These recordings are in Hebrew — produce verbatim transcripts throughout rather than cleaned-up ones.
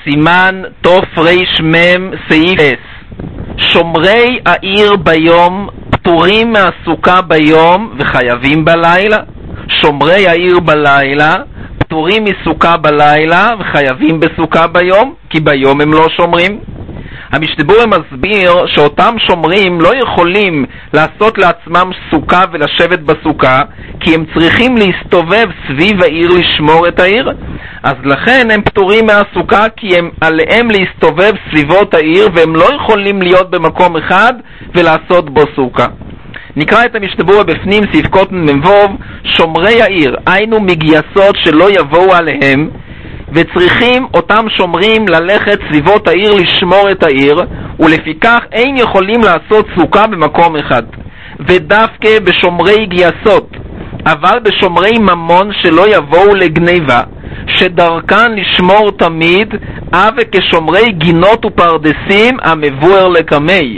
סימן תוף ריש מם סעיף אס. שומרי העיר ביום פטורים מהסוכה ביום וחייבים בלילה. שומרי העיר בלילה פטורים מסוכה בלילה וחייבים בסוכה ביום, כי ביום הם לא שומרים. המשנה ברורה מסביר שאותם שומרים לא יכולים לעשות לעצמם סוכה ולשבת בסוכה, כי הם צריכים להסתובב סביב העיר לשמור את העיר. אז לכן הם פטורים מהסוכה, כי הם עליהם להסתובב סביבות העיר, והם לא יכולים להיות במקום אחד ולעשות בו סוכה. נקרא את המשנה ברורה בפנים, סעיף קוטן מבוב. שומרי העיר, היינו מגייסות שלא יבואו עליהם, וצריכים אותם שומרים ללכת סביבות העיר לשמור את העיר, ולפיכך אין יכולים לעשות סוכה במקום אחד. ודווקא בשומרי גייסות, אבל בשומרי ממון שלא יבואו לגניבה, שדרכן לשמור תמיד, אף כשומרי גינות ופרדסים המבואר לקמי.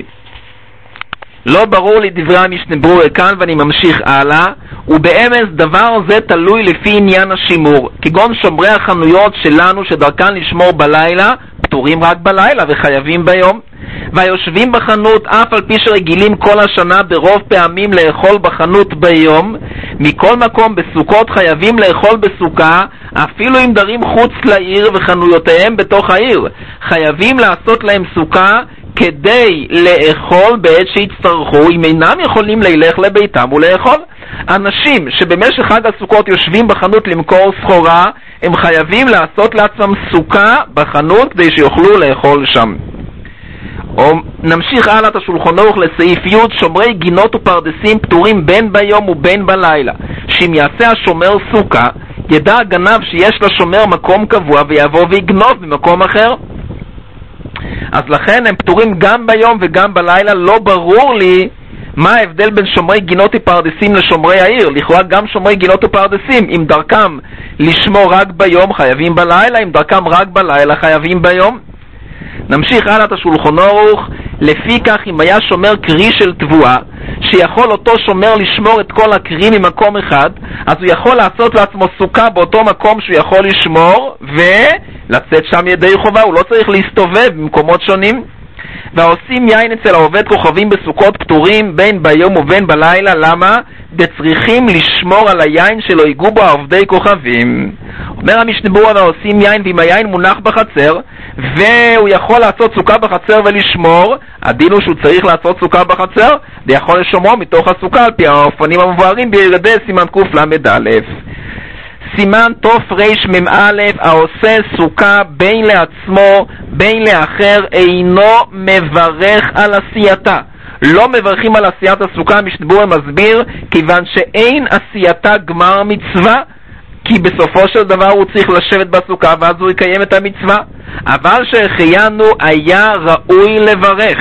לא ברור לי דברי המשנה ברורה כאן, ואני ממשיך הלאה. ובאמס דבר זה תלוי לפי עניין השימור, כגון שומרי החנויות שלנו שדרכן לשמור בלילה פטורים רק בלילה וחייבים ביום, והיושבים בחנות אף על פי שרגילים כל השנה ברוב פעמים לאכול בחנות ביום, מכל מקום בסוכות חייבים לאכול בסוכה, אפילו אם דרים חוץ לעיר וחנויותיהם בתוך העיר, חייבים לעשות להם סוכה כדי לאכול בעת שיצטרכו, אם אינם יכולים ללך לביתם ולאכול. אנשים שבמשך חג הסוכות יושבים בחנות למכור סחורה, הם חייבים לעשות לעצמם סוכה בחנות כדי שיוכלו לאכול שם. או נמשיך הלאה את השולחן ערוך לסעיף י'. שומרי גינות ופרדסים פטורים בין ביום ובין בלילה, שאם יעשה השומר סוכה, ידע הגנב שיש לשומר מקום קבוע ויבוא ויגנוב במקום אחר. אז לכן הם פטורים גם ביום וגם בלילה. לא ברור לי מה ההבדל בין שומרי גינות ופרדסים לשומרי העיר. לכאורה גם שומרי גינות ופרדסים, אם דרכם לשמור רק ביום חייבים בלילה, אם דרכם רק בלילה חייבים ביום. נמשיך הלאה את השולחן ערוך. לפי כך אם היה שומר קרי של תבואה, שיכול אותו שומר לשמור את כל הקרי ממקום אחד, אז הוא יכול לעשות לעצמו סוכה באותו מקום שהוא יכול לשמור ולצאת שם ידי חובה, הוא לא צריך להסתובב במקומות שונים. והעושים יין אצל העובד כוכבים בסוכות פטורים בין ביום ובין בלילה. למה? צריכים לשמור על היין שלא ייגעו בו עובדי כוכבים. אומר המשנה ברורה, והעושים יין, ואם היין מונח בחצר והוא יכול לעשות סוכה בחצר ולשמור, הדין הוא שהוא צריך לעשות סוכה בחצר ויכול לשמור מתוך הסוכה על פי האופנים המבוארים בירדי סימן קל"א. סימן תוף ריש מ"א. העושה סוכה בין לעצמו בין לאחר אינו מברך על עשייתה. לא מברכים על עשיית הסוכה. המשנה ברורה מסביר, כיוון שאין עשייתה גמר מצווה, כי בסופו של דבר הוא צריך לשבת בסוכה ואז הוא יקיים את המצווה. אבל שהחיינו היה ראוי לברך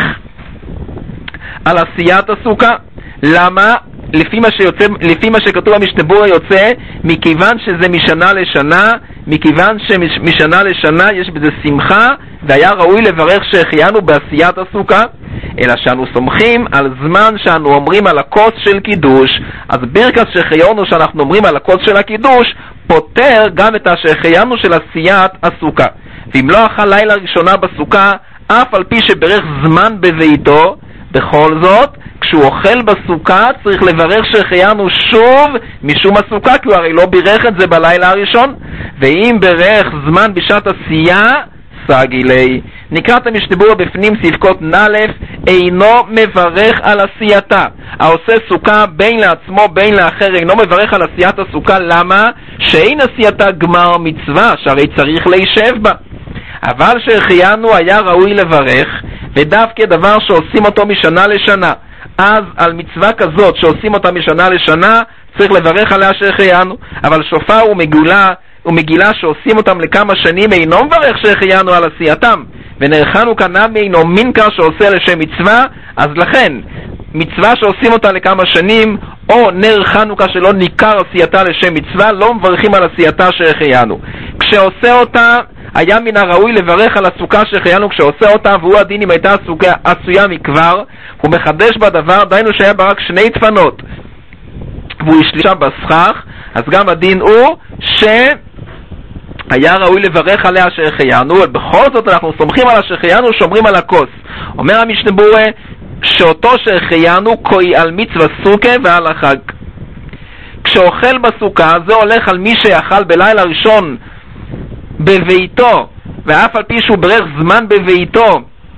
על עשיית הסוכה. למה? לפי מה שיוצא, לפי מה שכתוב במשנה ברורה יוצא, מכיוון שזה משנה לשנה, מכיוון שמשנה לשנה יש בזה שמחה, והיה ראוי לברך שהחיינו בעשיית הסוכה. אלא שאנו סומכים על זמן שאנו אומרים על הכוס של קידוש, אז ברכת שהחיינו שאנחנו אומרים על הכוס של הקידוש פותר גם את השהחיינו של עשיית הסוכה. ואם לא אכל לילה ראשונה בסוכה, אף על פי שברך זמן בביתו, בכל זאת כשהוא אוכל בסוכה צריך לברך שהחיינו שוב משום הסוכה, כי הוא הרי לא בירך את זה בלילה הראשון. ואם ברך זמן בשעת עשייה סגי לי. נקרא את המשנה ברורה בפנים, סעיף קוטן א'. אינו מברך על עשייתה. העושה סוכה בין לעצמו בין לאחר אינו מברך על עשיית הסוכה. למה? שאין עשייתה גמר מצווה, שהרי צריך להישב בה. אבל שהחיינו היה ראוי לברך, ודווקא דבר שעושים אותו משנה לשנה, אז על מצווה כזאת שעושים אותה משנה לשנה צריך לברך עליה שהחיינו. אבל שופר ומגילה ומגילה שעושים אותם לכמה שנים אינו מברך שהחיינו על עשייתם. ונר חנוכה נמי אינו מינקר שעושה לשם מצווה. אז לכן מצווה שעושים אותה לכמה שנים, או נר חנוכה שלא ניכר עשייתה לשם מצווה, לא מברכים על עשייתה שהחיינו. כשעושה אותה היה מן הראוי לברך על הסוכה שהחיינו כשעושה אותה, והוא הדין אם הייתה הסוכה עשויה מכבר, הוא מחדש בדבר, דיינו שהיה בה רק שני דפנות והוא השלישה בסכך, אז גם הדין הוא היה ראוי לברך עליה שהחיינו, אבל בכל זאת אנחנו סומכים על שהחיינו, שומרים על הכוס. אומר המשנה ברורה שאותו שהחיינו קוי על מצווה סוכה ועל החג. כשאוכל בסוכה זה הולך על מי שיאכל בלילה ראשון בביתו, ואף על פי שהוא ברך זמן בביתו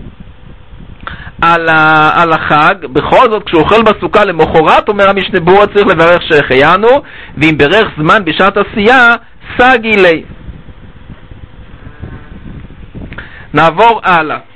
על, ה, על החג, בכל זאת כשהוא אוכל בסוכה למחרת, אומר המשנה ברורה צריך לברך שהחיינו, ואם ברך זמן בשעת עשייה סגי לי. נעבור הלאה.